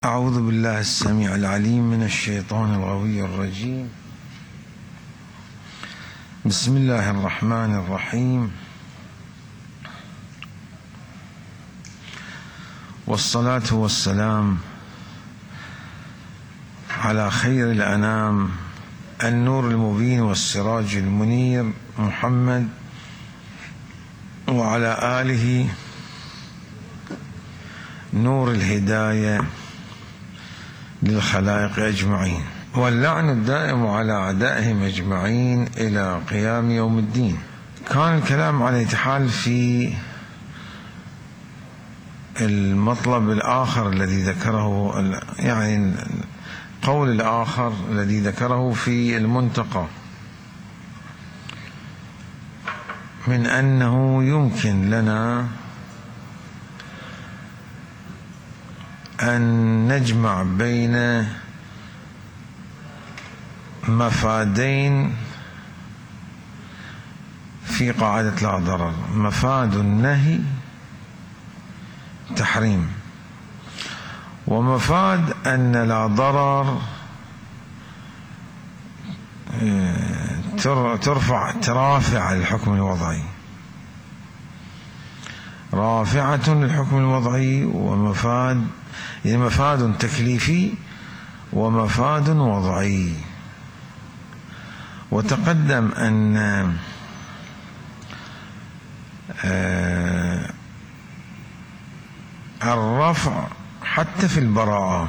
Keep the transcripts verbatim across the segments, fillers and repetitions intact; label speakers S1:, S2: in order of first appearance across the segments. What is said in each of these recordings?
S1: أعوذ بالله السميع العليم من الشيطان الغوي الرجيم. بسم الله الرحمن الرحيم، والصلاة والسلام على خير الأنام النور المبين والسراج المنير محمد وعلى آله نور الهداية للخلائق أجمعين، واللعن الدائم على أعدائهم أجمعين إلى قيام يوم الدين. كان الكلام على الاتحال في المطلب الآخر الذي ذكره، يعني القول الآخر الذي ذكره في المنتقى، من أنه يمكن لنا أن نجمع بين مفادين في قاعدة لا ضرر: مفاد النهي تحريم، ومفاد أن لا ضرر ترفع ترافع الحكم الوضعي، رافعة للحكم الوضعي، ومفاد يعني مفاد تكليفي ومفاد وضعي. وتقدم أن الرفع حتى في البراءة،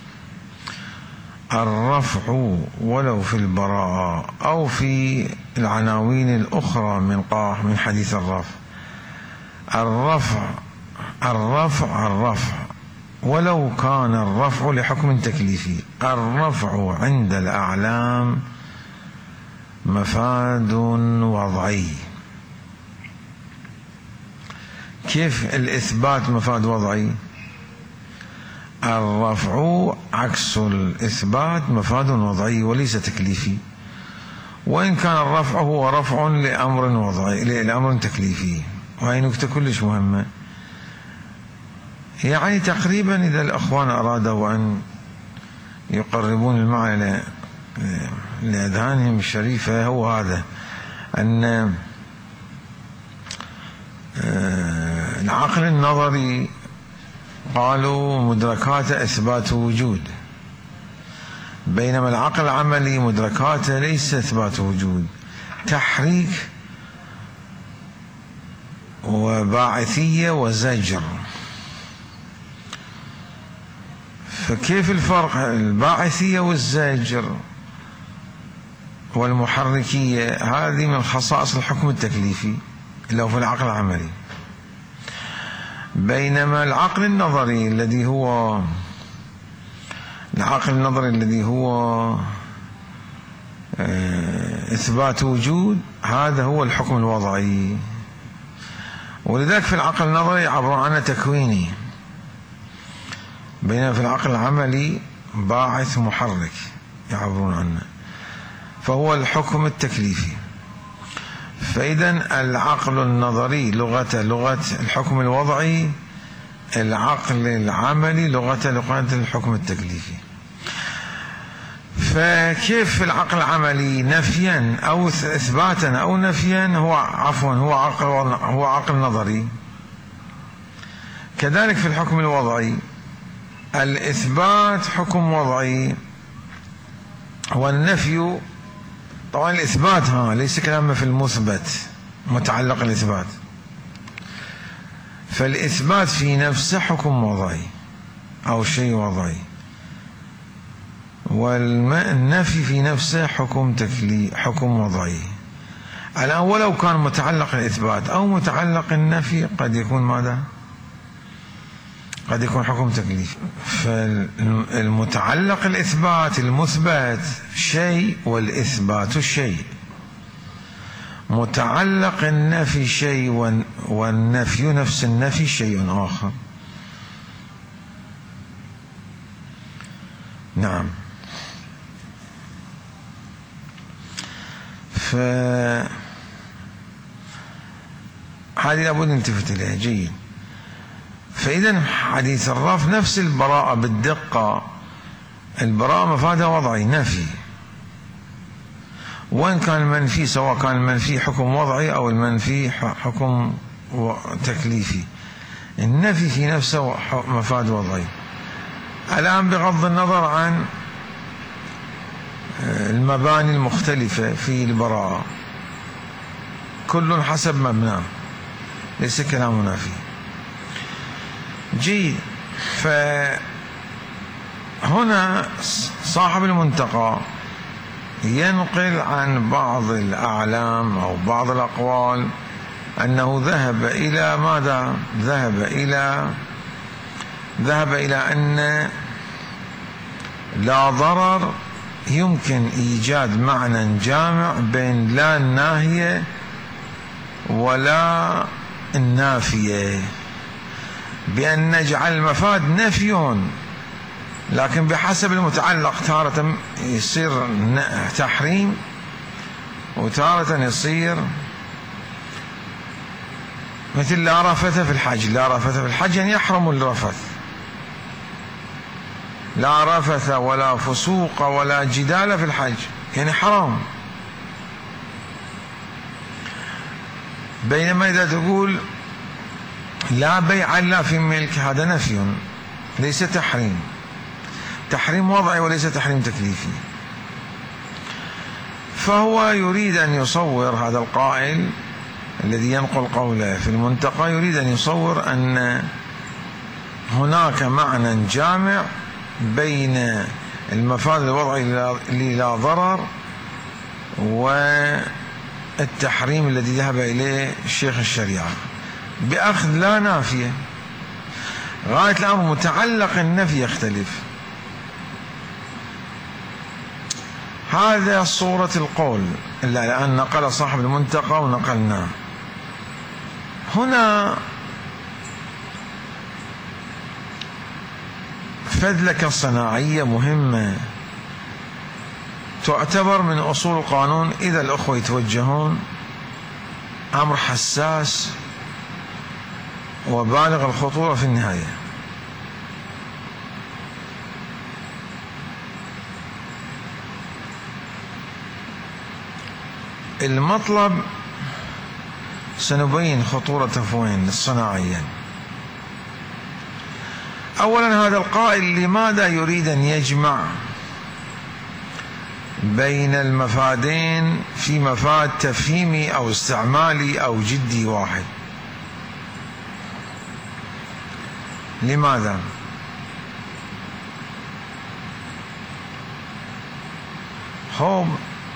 S1: الرفع ولو في البراءة أو في العناوين الأخرى من قاح من حديث الرفع، الرفع الرفع الرفع ولو كان الرفع لحكم تكليفي، الرفع عند الأعلام مفاد وضعي. كيف الإثبات مفاد وضعي؟ الرفع عكس الإثبات مفاد وضعي وليس تكليفي، وإن كان الرفع هو رفع لأمر وضعي لأمر تكليفي. وهي نكتة كلش مهمة، يعني تقريبا إذا الأخوان أرادوا أن يقربون المعنى لأذهانهم الشريفة هو هذا: أن العقل النظري قالوا مدركات إثبات وجود، بينما العقل العملي مدركات ليس إثبات وجود، تحريك وباعثية وزجر. فكيف الفرق؟ الباعثية والزجر والمحركية هذه من خصائص الحكم التكليفي اللي هو في العقل العملي، بينما العقل النظري الذي هو العقل النظري الذي هو إثبات وجود، هذا هو الحكم الوضعي. ولذلك في العقل النظري يعبرون عنه تكويني، بينما في العقل العملي باعث محرك يعبرون عنه، فهو الحكم التكليفي. فإذا العقل النظري لغة لغة الحكم الوضعي، العقل العملي لغة لغة الحكم التكليفي. فكيف في العقل العملي نفيا أو إثباتا أو نفيا هو عفوا هو عقل هو عقل نظري، كذلك في الحكم الوضعي الإثبات حكم وضعي، والنفي طبعا الإثبات ها ليس كلامه في المثبت متعلق الإثبات، فالإثبات في نفسه حكم وضعي أو شيء وضعي، والنفي في نفسه حكم تكلي حكم وضعي. الآن ولو كان متعلق الإثبات أو متعلق النفي قد يكون ماذا؟ قد يكون حكم تكليفي. فالمتعلق الإثبات المثبت شيء والإثبات شيء، متعلق النفي شيء والنفي نفس النفي شيء آخر. نعم. فهذه لابد نلتفت إليها جيد. فإذا حديث الرفع نفس البراءة بالدقة، البراءة مفادها وضعي نفي، وإن كان المنفي سواء كان المنفي حكم وضعي أو المنفي حكم تكليفي، النفي في نفسه مفاد وضعي. الآن بغض النظر عن المباني المختلفة في البراءة، كل حسب مبناه، ليس كلامنا فيه. جيد. فهنا صاحب المنتقى ينقل عن بعض الأعلام أو بعض الأقوال أنه ذهب إلى ماذا؟ ذهب إلى ذهب إلى أن لا ضرر يمكن إيجاد معنى جامع بين لا الناهية ولا النافية، بأن نجعل المفاد نفي لكن بحسب المتعلق، تارة يصير تحريم وتارة يصير مثل لا رفث في الحج. لا رفث في الحج يعني يحرم الرفث، لا رفث ولا فسوق ولا جدال في الحج يعني حرام. بينما إذا تقول لا بيع لا في ملك، هذا نفي ليس تحريم، تحريم وضعي وليس تحريم تكليفي. فهو يريد أن يصور، هذا القائل الذي ينقل قوله في المنتقى يريد أن يصور أن هناك معنى جامع بين المفاد الوضعي اللي لا ضرر والتحريم الذي ذهب إليه شيخ الشريعة بأخذ لا نافية. غاية الأمر متعلق النفي يختلف. هذا صورة القول اللي الآن نقل صاحب المنتقى ونقلناه. هنا فذلكة صناعية مهمة تعتبر من أصول القانون، إذا الأخوة يتوجهون أمر حساس وبالغ الخطورة في النهاية. المطلب سنبين خطورته فوين الصناعية. أولا هذا القائل لماذا يريد أن يجمع بين المفادين في مفاد تفهيمي أو استعمالي أو جدي واحد؟ لماذا؟ هو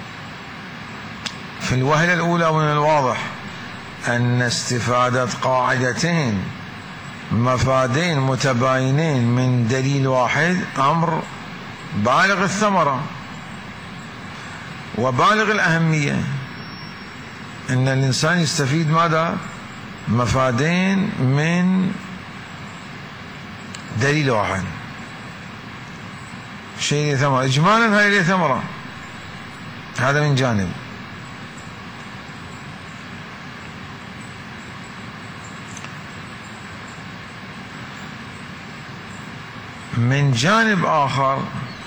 S1: في الوهلة الأولى من الواضح أن استفادة قاعدتين مفادين متباينين من دليل واحد أمر بالغ الثمرة وبالغ الأهمية، أن الإنسان يستفيد ماذا؟ مفادين من دليل واحد، شيء ثمرة إجمالا، هاي ثمرة. هذا من جانب. من جانب آخر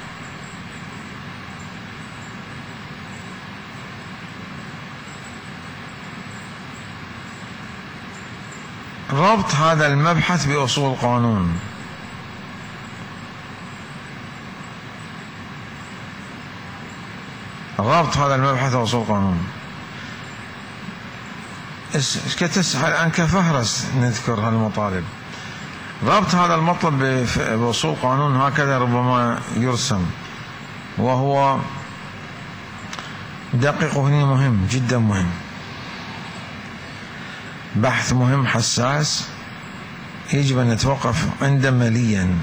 S1: ربط هذا المبحث بأصول القانون. ربط هذا المبحث بأصول القانون كتسهل أن كفهرس نذكر هالمطالب. ربط هذا المطلب بأصول قانون هكذا ربما يرسم، وهو دقيق هنا مهم جدا، مهم، بحث مهم حساس يجب أن نتوقف عنده مليا.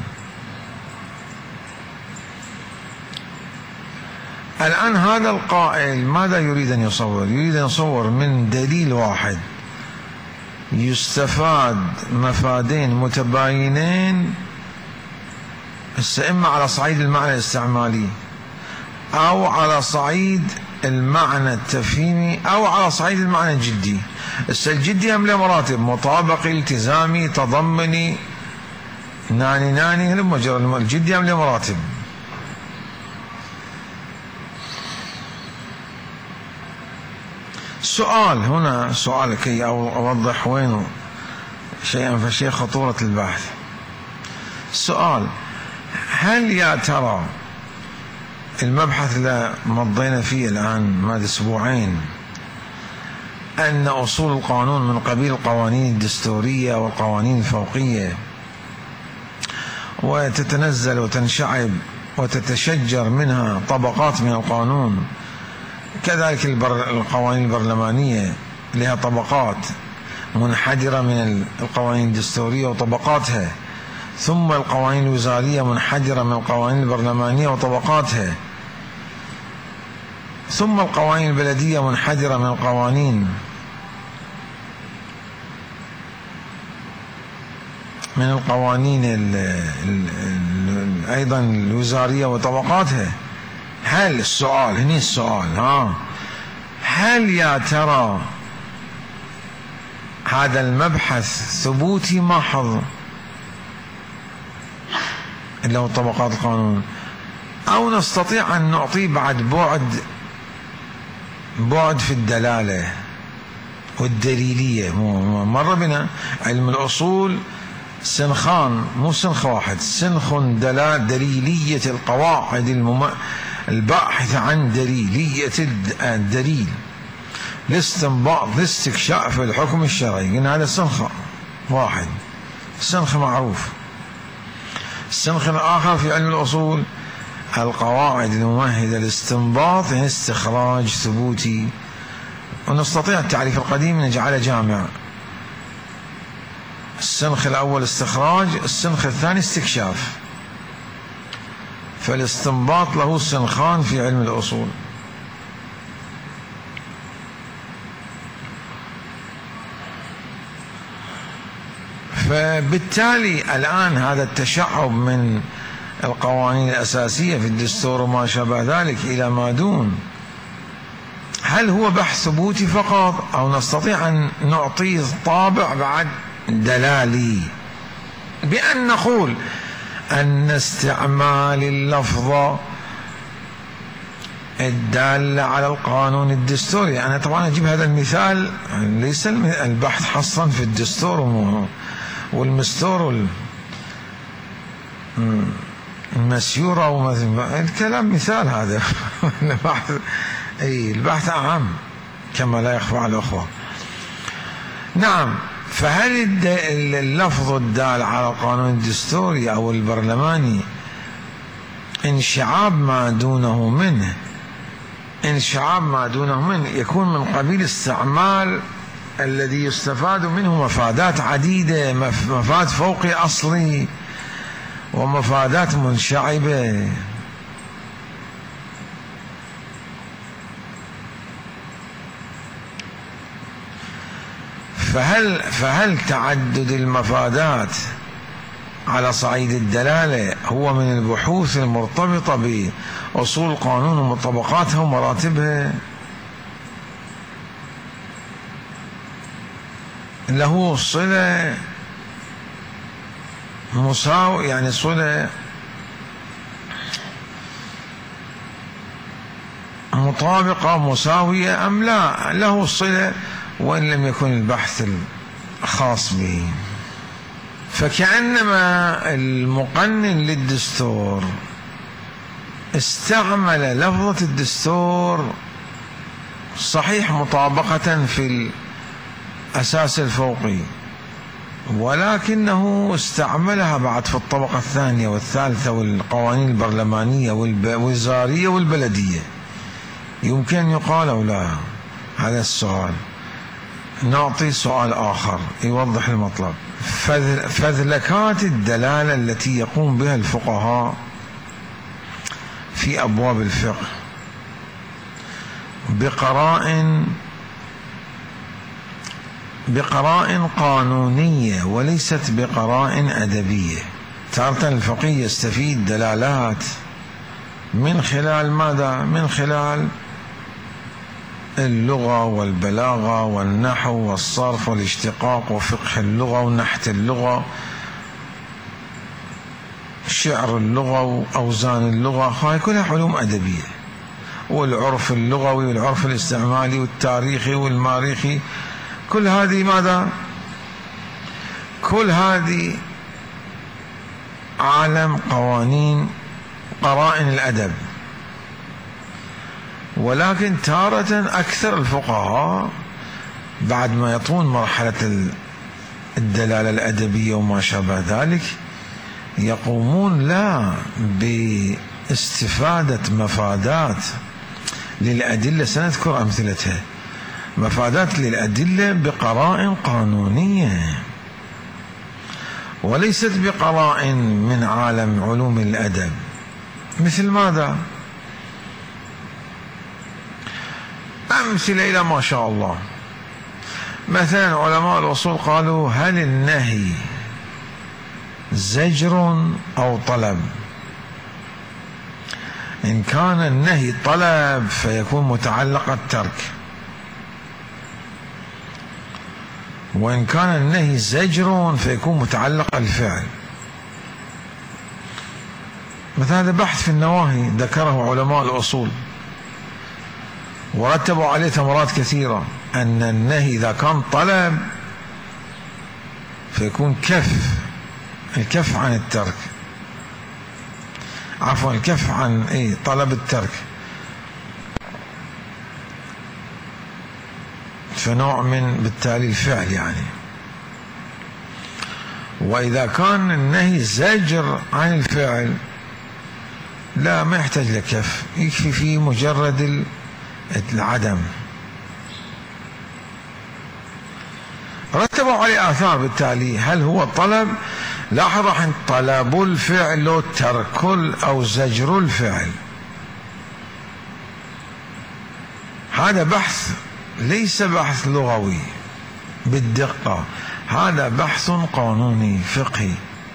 S1: الآن هذا القائل ماذا يريد أن يصور؟ يريد أن يصور من دليل واحد يستفاد مفادين متباينين، إما على صعيد المعنى الاستعمالي أو على صعيد المعنى التفهيمي أو على صعيد المعنى الجدي. الجدي هم له مراتب: مطابقي، التزامي، تضمني، ناني ناني لمجرى الجد يملي مراتب. سؤال هنا، سؤال كي أوضح وين شيئا فشيء خطورة البحث. سؤال: هل يا ترى المبحث اللي مضينا فيه الآن ماذا أسبوعين أن أصول القانون من قبيل القوانين الدستورية والقوانين الفوقية، وتتنزل وتنشعب وتتشجر منها طبقات من القانون، كذلك القوانين البرلمانية لها طبقات منحدرة من القوانين الدستورية وطبقاتها، ثم القوانين الوزارية منحدرة من القوانين البرلمانية وطبقاتها، ثم القوانين البلدية منحدرة من القوانين من القوانين ال ال ال أيضا الوزارية وطبقاتها. هل السؤال هنا السؤال ها هل يا ترى هذا المبحث ثبوتي محض اللي هو طبقات القانون، أو نستطيع أن نعطيه بعد بعد بعد في الدلالة والدليلية؟ مر بنا علم الأصول سنخان، مو سنخ واحد، سنخ دلال دليلية القواعد المم... الباحث عن دليلية الدليل، الاستنباط، الاستكشاف الحكم الشرعي. قلنا هذا سنخ واحد، سنخ معروف. السنخ الآخر في علم الأصول القواعد الممهدة للاستنباط، يعني استخراج ثبوتي، ونستطيع التعريف القديم نجعله جامع. السنخ الأول استخراج، السنخ الثاني استكشاف. فالاستنباط له سنخان في علم الأصول. فبالتالي الآن هذا التشعب من القوانين الأساسية في الدستور وما شابه ذلك إلى ما دون، هل هو بحث ثبوتي فقط، أو نستطيع أن نعطيه طابع بعد دلالي بأن نقول أن استعمال اللفظ الدالة على القانون الدستوري؟ أنا طبعا أجيب هذا المثال، ليس البحث حصرا في الدستور والمستور والمسيورة ومثل الكلام، مثال هذا البحث، أي البحث أعم كما لا يخفى على الأخوة. نعم، فهل اللفظ الدال على القانون الدستوري أو البرلماني انشعاب ما دونه منه، انشعاب ما دونه منه يكون من قبيل استعمال الذي يستفاد منه مفادات عديدة، مفاد فوقي أصلي ومفادات منشعبة. فهل فهل تعدد المفادات على صعيد الدلالة هو من البحوث المرتبطة بأصول القانون ومطبقاتها ومراتبها؟ له صلة مساو يعني صلة مطابقة مساوية أم لا؟ له صلة وإن لم يكن البحث الخاص به. فكأنما المقنن للدستور استعمل لفظة الدستور صحيح مطابقة في الأساس الفوقي، ولكنه استعملها بعد في الطبقة الثانية والثالثة والقوانين البرلمانية والوزارية والبلدية. يمكن أن يقال أو لا؟ هذا السؤال. نعطي سؤال آخر يوضح المطلب. فذلكات الدلالة التي يقوم بها الفقهاء في أبواب الفقه بقرائن بقرائن قانونية وليست بقرائن أدبية. تارة الفقيه يستفيد دلالات من خلال ماذا؟ من خلال اللغة والبلاغة والنحو والصرف والاشتقاق وفقه اللغة ونحت اللغة الشعر اللغة وأوزان اللغة، هاي كلها علوم أدبية، والعرف اللغوي والعرف الاستعمالي والتاريخي والماريخي، كل هذه ماذا؟ كل هذه عالم قوانين قرائن الأدب. ولكن تارة أكثر الفقهاء بعد ما يطون مرحلة الدلالة الأدبية وما شابه ذلك يقومون لا باستفادة مفادات للأدلة، سنذكر أمثلتها، مفادات للأدلة بقرائن قانونية وليست بقرائن من عالم علوم الأدب. مثل ماذا؟ أمثلة إلى ما شاء الله. مثلا علماء الأصول قالوا: هل النهي زجر أو طلب؟ إن كان النهي طلب فيكون متعلق الترك، وإن كان النهي زجر فيكون متعلق الفعل. مثلا هذا بحث في النواهي ذكره علماء الأصول ورتبوا عليه ثمرات كثيرة، أن النهي إذا كان طلب فيكون كف، الكف عن الترك، عفوا الكف عن إيه طلب الترك، فنوع من بالتالي الفعل يعني. وإذا كان النهي زجر عن الفعل لا، ما يحتاج لكف، يكفي فيه مجرد العدم. رتبوا عليه آثار بالتالي. هل هو طلب؟ لاحظ الحين: طلب الفعل وترك أو زجر الفعل. هذا بحث ليس بحث لغوي بالدقة، هذا بحث قانوني فقهي.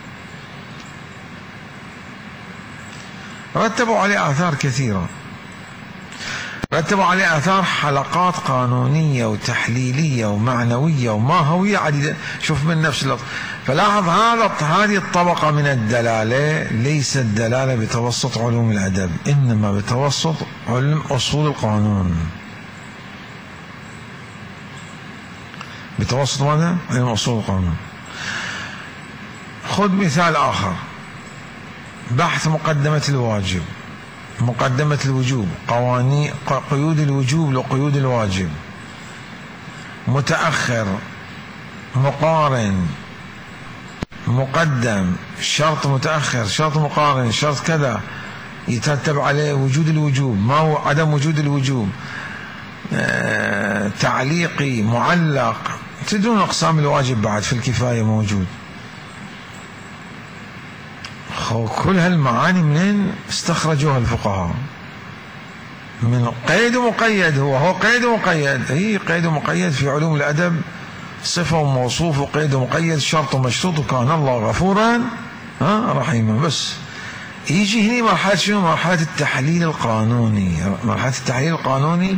S1: رتبوا عليه آثار كثيرة، رتبوا عليه آثار حلقات قانونية وتحليلية ومعنوية وماهوية عديدة. شوف من نفس اللفظ. فلاحظ هذا هذه الطبقة من الدلالة ليست دلالة بتوسط علوم الأدب، إنما بتوسط علم أصول القانون. بتوسط ماذا؟ علم أصول القانون. خذ مثال آخر: بحث مقدمة الواجب، مقدمة الوجوب، قوانين قيود الوجوب وقيود الواجب، متأخر، مقارن، مقدم، شرط متأخر، شرط مقارن، شرط كذا، يترتب عليه وجود الوجوب، ما هو عدم وجود الوجوب، آه، تعليقي، معلق. تدرون أقسام الواجب بعد في الكفاية موجود. كل هالمعاني منين استخرجوها الفقهاء؟ من قيد ومقيد. هو هو قيد ومقيد، هي قيد ومقيد في علوم الأدب، صفة وموصوف وقيد ومقيد، شرط ومشروط، وكان الله غفورا ها رحيما. بس يجي هنا مرحلة شنو؟ مرحلة التحليل القانوني. مرحلة التحليل القانوني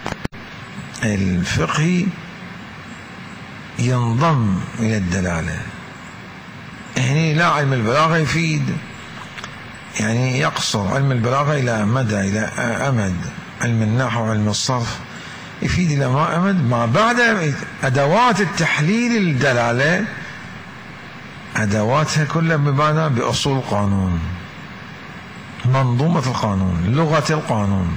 S1: الفقهي ينضم إلى الدلالة. هنا لا علم البلاغة يفيد، يعني يقصر علم البلاغة إلى مدى، إلى أمد. علم النحو وعلم الصرف يفيد إلى ما أمد. ما بعد أدوات التحليل الدلالة أدواتها كلها بماذا؟ بأصول القانون، منظومة القانون، لغة القانون.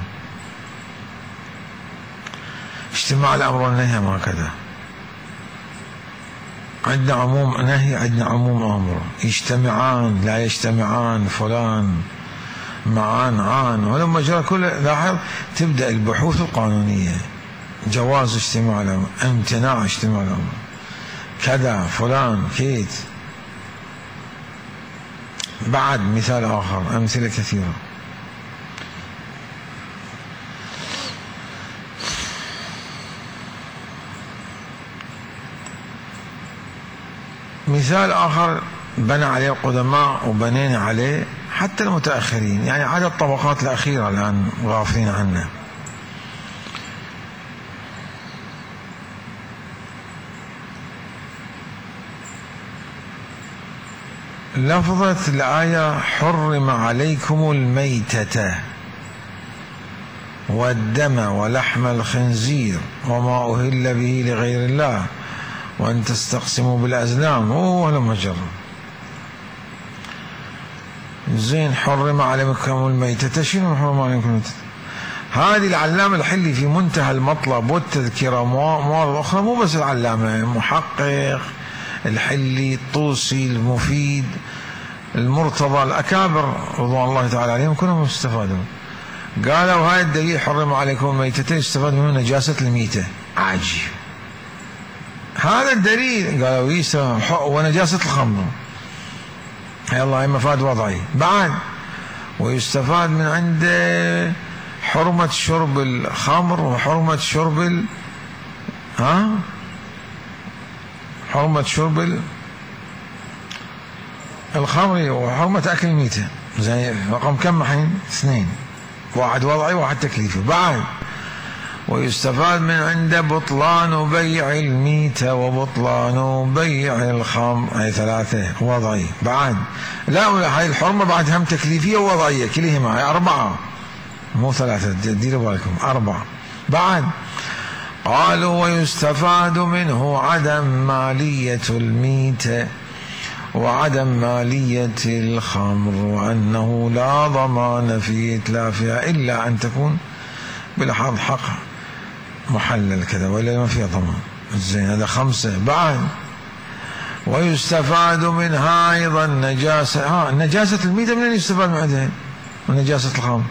S1: اجتماع الأمر والنهي هكذا. عندنا عموم نهي، عندنا عموم أمر، يجتمعان لا يجتمعان، فلان معان عان، ولما جرى كل. لاحظ تبدأ البحوث القانونية: جواز اجتماع الأمر، امتناع اجتماع الأمر، كذا، فلان، كيت. بعد مثال آخر، أمثلة كثيرة. مثال آخر بنى عليه القدماء وبنينا عليه حتى المتأخرين، يعني عدد الطبقات الأخيرة الآن غافلين عنه. لفظة الآية حرم عليكم الميتة والدم ولحم الخنزير وما أهل به لغير الله وأن تستقسموا بالأزلام ولا مجرد. زين، حرم عليكم الميتة، شنو حرم عليكم الميتة؟ هذه العلامة الحلي في منتهى المطلب والتذكرة وموارد أخرى، مو بس العلامة، محقق الحلي، الطوسي، المفيد، المرتضى، الأكابر رضوان الله تعالى عليهم كلهم استفادوا. قالوا هاي الدليل حرم عليكم الميتة يستفاد منه نجاسة الميتة. عجيب، هذا الدليل قالوا يستفاد ونجاسة الخمر. يلا هي مفاد وضعي. بعد ويستفاد من عنده حرمة شرب الخمر وحرمة شرب ال... ها حرمة شرب ال... الخمر وحرمة أكل الميتة. زي رقم كم الحين؟ اثنين، واحد وضعي وواحد تكليفي. بعد ويستفاد من عنده بطلان بيع الميتة وبطلان بيع الخمر، هي ثلاثة وضعي. بعد لا، هاي الحرمة بعد هم تكليفية ووضعية كليهما، هاي أربعة مو ثلاثة، ديروا بالكم أربعة. بعد قالوا ويستفاد منه عدم مالية الميتة وعدم مالية الخمر وأنه لا ضمان في إتلافها إلا أن تكون بالحظ حق محلل كذا ولا ما فيها ضمان. زين، هذا خمسة. بعد ويستفاد منها أيضا نجاسة، ها نجاسة الميتة منين يستفاد من عندها؟ ونجاسة الخمر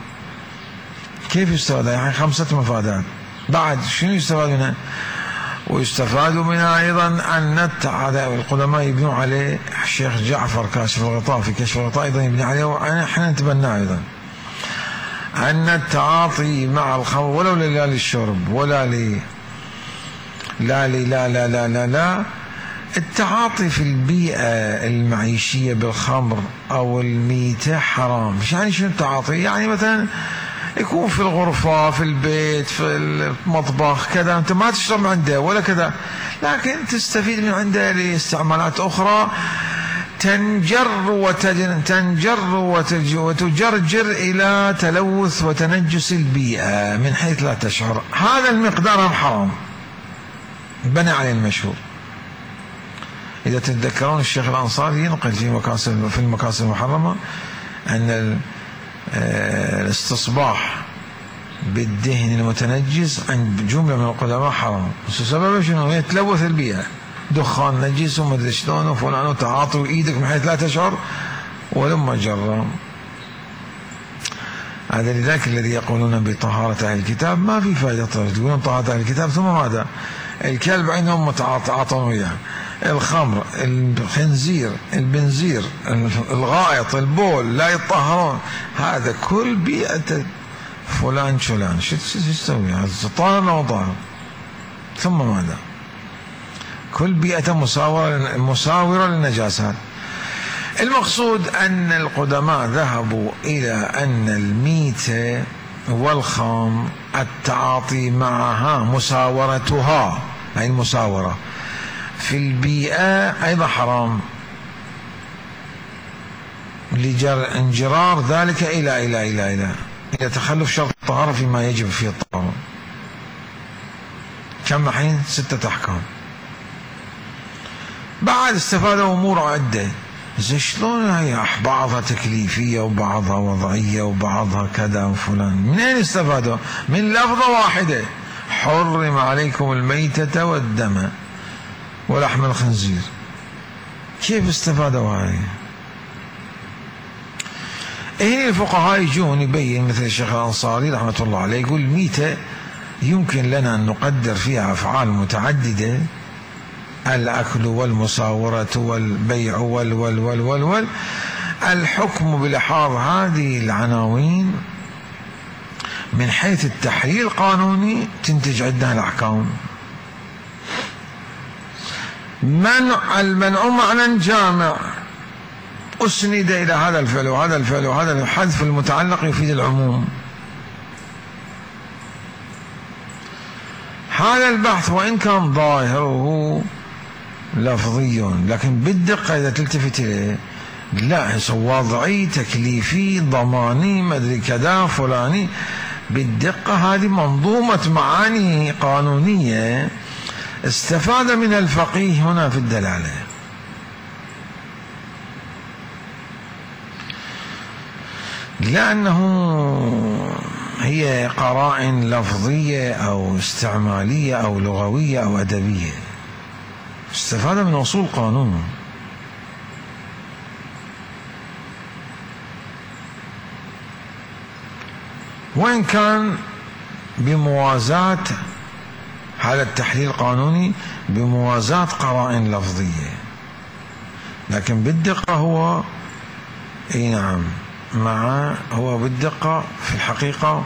S1: كيف يستفاد؟ يعني خمسة مفادات. بعد شنو يستفاد منها؟ ويستفاد منها أيضا أن القدماء يبنوا عليه، الشيخ جعفر كاشف الغطاء في كشف الغطاء أيضا يبني عليه، وإحنا نتبناه أيضا، أن التعاطي مع الخمر ولو لا للشرب ولا لي لا لي لا لا لا لا لا التعاطي في البيئة المعيشية بالخمر أو الميتة حرام. مش يعني شنو التعاطي؟ يعني مثلا يكون في الغرفة، في البيت، في المطبخ كذا، أنت ما تشرب عنده ولا كذا، لكن تستفيد من عنده لاستعمالات أخرى تنجر وتنجر وتجرجر إلى تلوث وتنجس البيئة من حيث لا تشعر. هذا المقدار حرام، بنى عليه المشهور. إذا تتذكرون الشيخ الأنصاري ينقل في مكاسب في المكاسب المحرمة أن الاستصباح بالدهن المتنجس عند جملة من القدماء حرام. السبب شنو؟ يتلوث البيئة، دخان نجس وما ادري شلون وفلان وتعاطي ايدك من حيث لا تشعر ولما جرى. هذا لذلك الذي يقولون بطهارة أهل الكتاب ما في فائدة. تقولون طهارة أهل الكتاب ثم ماذا؟ الكلب عندهم متعاطون وياه، الخمر، الخنزير، البنزير، الغائط، البول لا يطهرون. هذا كل بيئة فلان شلان شو تسوي؟ هذا طاهر أو طاهر؟ ثم ماذا؟ كل بيئة مساورة مساورة للنجاسات. المقصود أن القدماء ذهبوا إلى أن الميتة والخمر التعاطي معها مساورتها، أي المساورة في البيئة أيضا حرام لانجرار ذلك إلى إلى إلى إلى إلى تخلف شرط الطهارة فيما يجب فيه الطهارة. كم الحين؟ ستة أحكام. بعد استفادوا أمور عدة. زي شلون هي بعضها تكليفية وبعضها وضعية وبعضها كذا وفلان؟ منين استفادوا؟ من لفظة واحدة، حرم عليكم الميتة والدم ولحم الخنزير. كيف استفادوا هاي؟ هنا الفقهاء يجون يبين مثل الشيخ الأنصاري رحمة الله عليه، يقول الميتة يمكن لنا أن نقدر فيها أفعال متعددة، الأكل والمساورة والبيع وال وال وال وال وال الحكم بلحاظ هذه العناوين من حيث التحليل القانوني تنتج عندنا الأحكام. منع المنع معنى جامع أسند إلى هذا الفعل وهذا الفعل وهذا الحذف المتعلق يفيد العموم. هذا البحث وإن كان ظاهره لفظي لكن بالدقة إذا تلتفت إليه لا، وضعي تكليفي ضماني مدري كذا فلاني، بالدقة هذه منظومة معاني قانونية استفاد منها الفقيه هنا في الدلالة. لأنه هي قرائن لفظية أو استعمالية أو لغوية أو أدبية، استفاد من أصول قانون. وإن كان بموازاة هذا التحليل القانوني بموازاة قرائن لفظية، لكن بالدقة هو اي نعم مع هو بالدقة في الحقيقة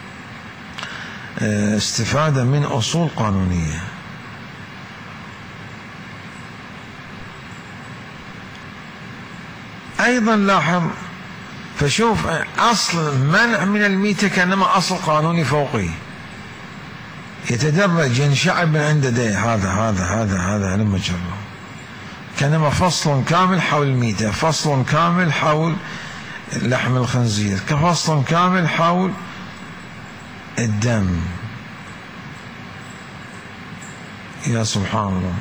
S1: استفادة من أصول قانونية. أيضا لاحظ، فشوف أصل منع من الميتة كأنما أصل قانوني فوقي يتدرج ينشعب من عند ده، هذا هذا هذا هذا لما جرى كأنما فصل كامل حول الميتة، فصل كامل حول لحم الخنزير، كفصل كامل حول الدم. يا سبحان الله،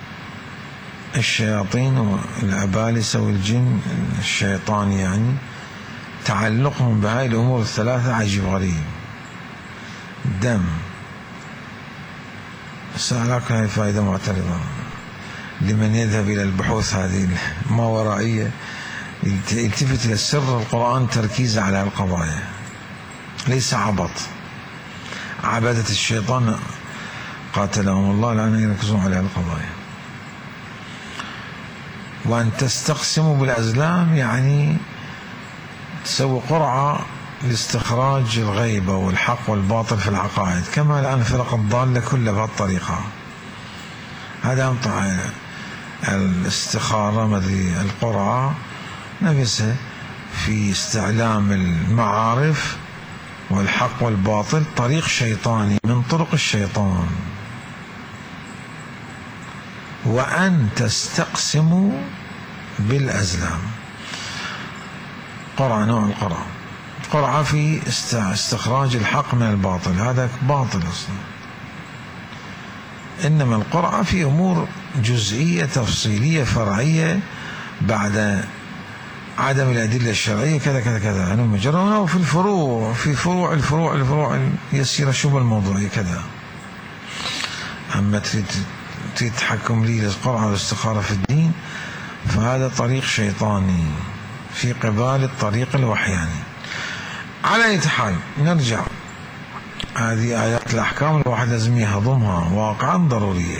S1: الشياطين والعبالسة والجن الشيطان يعني تعلقهم بهاي الأمور الثلاثة عجيب غريب. الدم لكن هاي فائدة معترضة لمن يذهب إلى البحوث هذه الماورائية، يلتفت إلى سر القرآن تركيز على القضايا، ليس عبط. عبادة الشيطان قاتلهم الله لأن يركزون على القضايا. وأن تستقسموا بالأزلام يعني تسوي قرعة لاستخراج الغيبة والحق والباطل في العقائد، كما الآن فرق الضالة كلها بهالطريقة. هذا أمطع الاستخارة مدري القرعة نفسها في استعلام المعارف والحق والباطل طريق شيطاني من طرق الشيطان. وأن تستقسموا بالأزلام، قرعة نوع القرعة، قرعة في استخراج الحق من الباطل، هذا باطل أصلا. إنما القرعة في أمور جزئية تفصيلية فرعية بعد عدم الأدلة الشرعية كذا كذا كذا، أنا مجرد وفي الفروع في فروع الفروع الفروع يسير شبه الموضوعية كذا. أما تريد تتحكم لي للقرعة والاستخارة في الدين فهذا طريق شيطاني في قبال الطريق الوحياني. على أي حال نرجع، هذه آيات الأحكام الواحد لازم يهضمها واقعا ضرورية،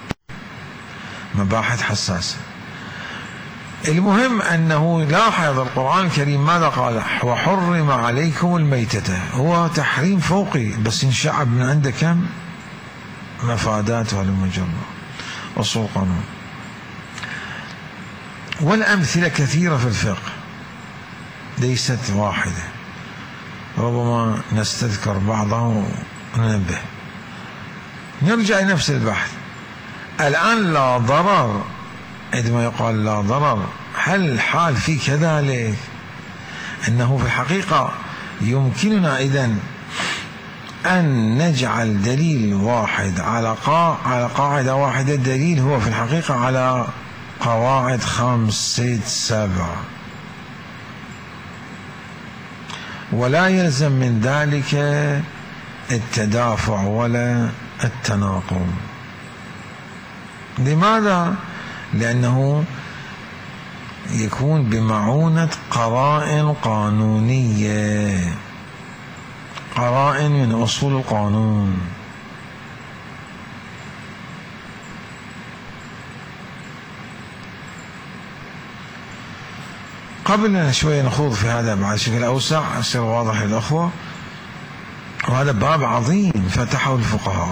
S1: مباحث حساسة. المهم أنه لاحظ القرآن الكريم ماذا قال؟ وحرم عليكم الميتة، هو تحريم فوقي بس انشعب من عنده كم مفاداته للمجرد أصول قانون. والأمثلة كثيرة في الفقه ليست واحدة، ربما نستذكر بعضها وننبه. نرجع لنفس البحث الآن. لا ضرر، عندما يقال لا ضرر هل الحال في كذلك أنه في الحقيقة يمكننا إذن أن نجعل دليل واحد على قا على قاعدة واحدة، الدليل هو في الحقيقة على قواعد خمس ست سبع، ولا يلزم من ذلك التدافع ولا التناقض. لماذا؟ لأنه يكون بمعونة قرائن قانونية، قرائن من أصول القانون. قبل أن شوية نخوض في هذا بعد شكل أوسع يصير واضح للأخوة، وهذا باب عظيم فتحه الفقهاء.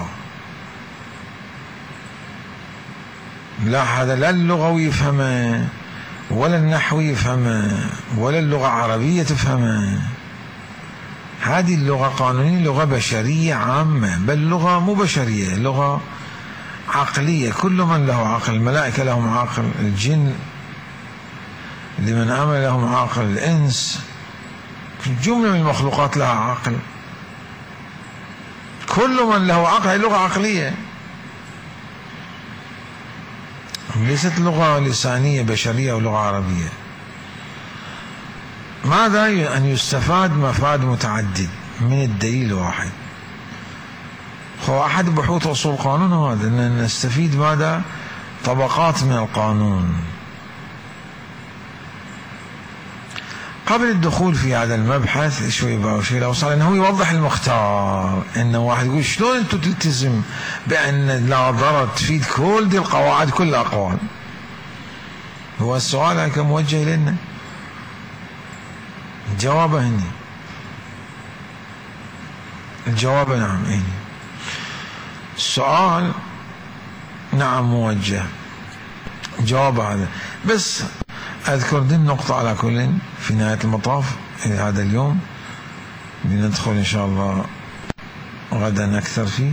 S1: لا هذا لا اللغوي يفهمه ولا النحوي يفهمه ولا اللغة العربية تفهمه، هذه اللغة قانونية، لغة بشرية عامة، بل لغة مو بشرية، لغة عقلية. كل من له عقل، الملائكة لهم عقل، الجن لمن آمن لهم عاقل. الإنس جملة من المخلوقات لها عقل، كل من له عقل هي لغة عقلية، ليست لغة لسانية بشرية أو لغة عربية. ماذا أن يستفاد مفاد متعدد من الدليل واحد. هو أحد بحوث أصول القانون هذا، أن نستفيد ماذا؟ طبقات من القانون. قبل الدخول في هذا المبحث شوي باوشي لو صار انه يوضح المختار، انه واحد يقول شلون انتم تلتزم بان لا ضرر تفيد كل دي القواعد كل الاقوال. هو السؤال هيك موجه لنا، جوابه هني، الجواب نعم هني. السؤال نعم موجه، جواب هذا. بس أذكر دي النقطة على كل في نهاية المطاف إلى هذا اليوم، لندخل إن شاء الله غدا أكثر فيه.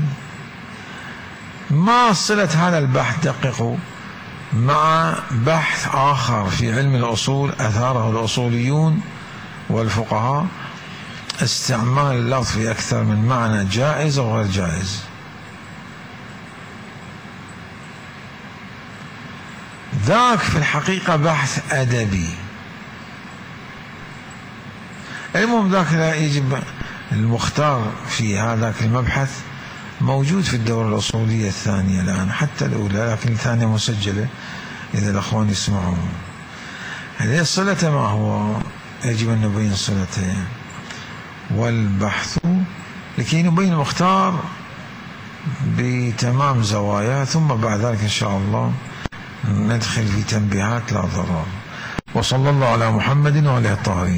S1: ما صلة هذا البحث دققوا مع بحث آخر في علم الأصول أثاره الأصوليون والفقهاء، استعمال اللفظ في أكثر من معنى جائز أو غير جائز. ذاك في الحقيقة بحث أدبي. المهم ذاك لا يجب المختار في هذاك المبحث موجود في الدورة الأصولية الثانية الآن، حتى الأولى، لكن الثانية مسجلة إذا الأخوان يسمعون. هذه الصلة ما هو يجب أن نبين صلتين، والبحث لكي نبين المختار بتمام زواياه، ثم بعد ذلك إن شاء الله ندخل في تنبيهات لا ضرر. وصلى الله على محمد وعلى الطاهرين.